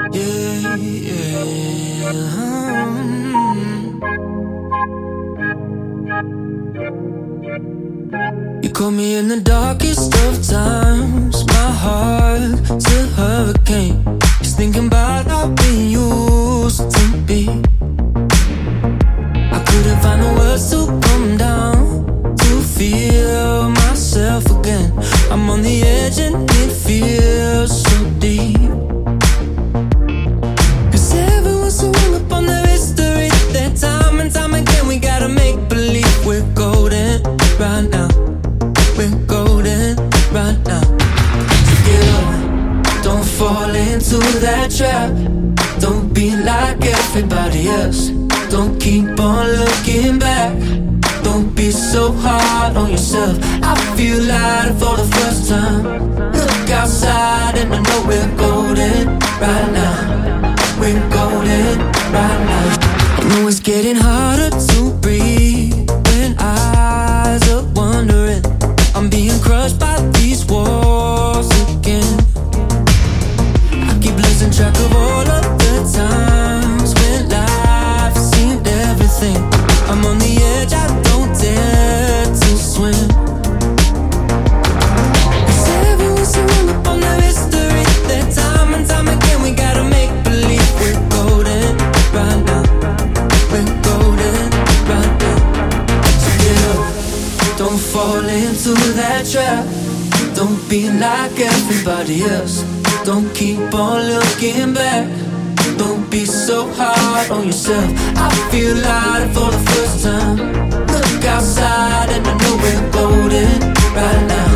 Yeah, yeah. You caught me in the darkest of times. My heart's a hurricane. Just thinking about how we used to be. I couldn't find the words to come down, to feel myself again. I'm on the edge and it feels so deep. Cause everyone's so hung up on their history, their time and time again. We gotta make believe we're golden right now. We're golden right now. So get up, don't fall into that trap. Don't be like everybody else. Don't keep on looking back. Don't be so hard on yourself. I feel lighter for the first time. Look outside and I know we're golden right now. We're golden right now. I know it's getting harder to breathe when eyes are wandering. I'm being crushed by these walls again. I keep losing track of all of the times when life seemed everything. I'm on the edge, I don't dare to swim. Cause everyone's so hung up on their history, their time and time again. We gotta make believe we're golden right now. We're golden right now. So get up, don't fall into that trap. Don't be like everybody else. Don't keep on looking back. Don't be so hard on yourself. I feel lighter for the first time. Look outside and I know we're golden right now.